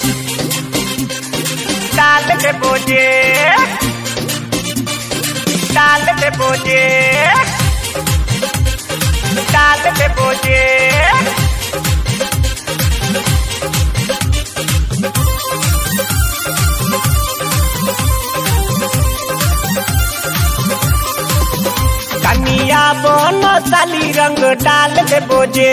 डाल दे बोझे, डाल दे बोझे, डाल दे बोझे। कनिया बन साली रंग डाल दे बोझे,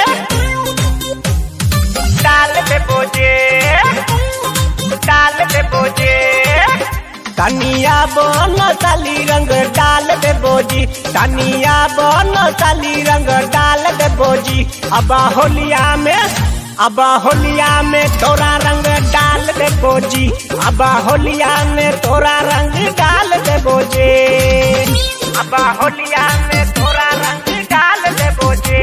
डाल दे बोझे, डाल दे बोझे। कनिया बन साली रंग डाल दे बोझी, कनिया बन साली रंग डाल दे बोझी। अब होलिया में तोरा रंग डाल दे बोझी, अब होलिया में तोरा रंग डाल दे बोझे, अब होलिया में तोरा रंग डाल दे बोझे।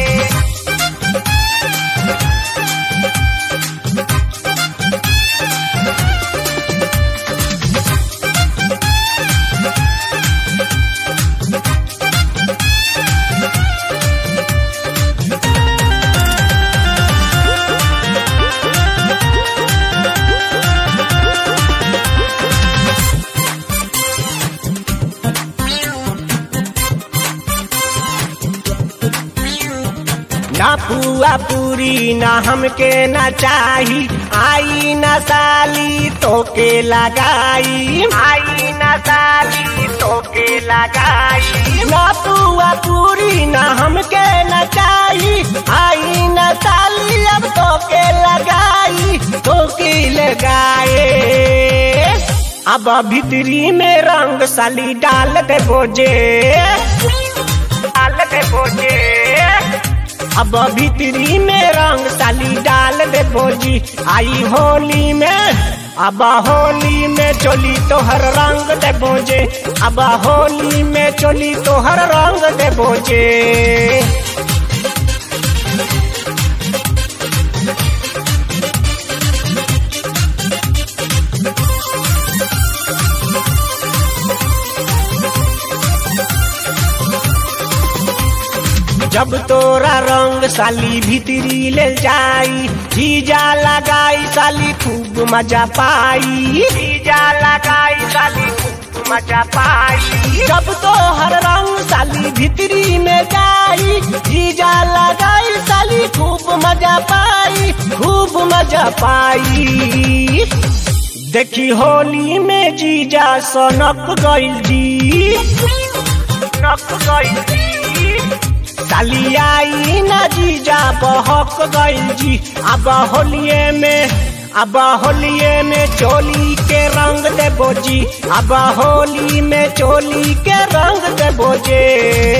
ना पुआ पूरी ना हमके ना चाही, आई ना साली तोके लगाई, आई ना साली तोके लगाई। ना पुआ पूरी ना हमके ना चाही, आई ना साली अब तोके लगाई, तोके लगाए। अब भीतरी में रंग साली डाल दे बोझे, डाल दे बोझे। अब भीतरी में रंग साली डाल दे बोझी, आई होली में, अब होली में चोली तोहर रंग दे बोझे, अब होली में चोली तोहर रंग दे बोझे। जब तोरा रंग साली भीतरी ले जाई, जीजा लगाई साली खूब मजा पाई, जीजा लगाई साली खूब मजा पाई। जब तोहर रंग साली भीतरी में जाई, जीजा लगाई साली खूब मजा पाई, खूब मजा पाई। देखी होली में जीजा सनक गइल जी, सनक गइल जी। साली आई ना जीजा बहक गइल जी, अब होलिये में चोली के रंग दे बोझी, अब होली में चोली के रंग दे बोझे।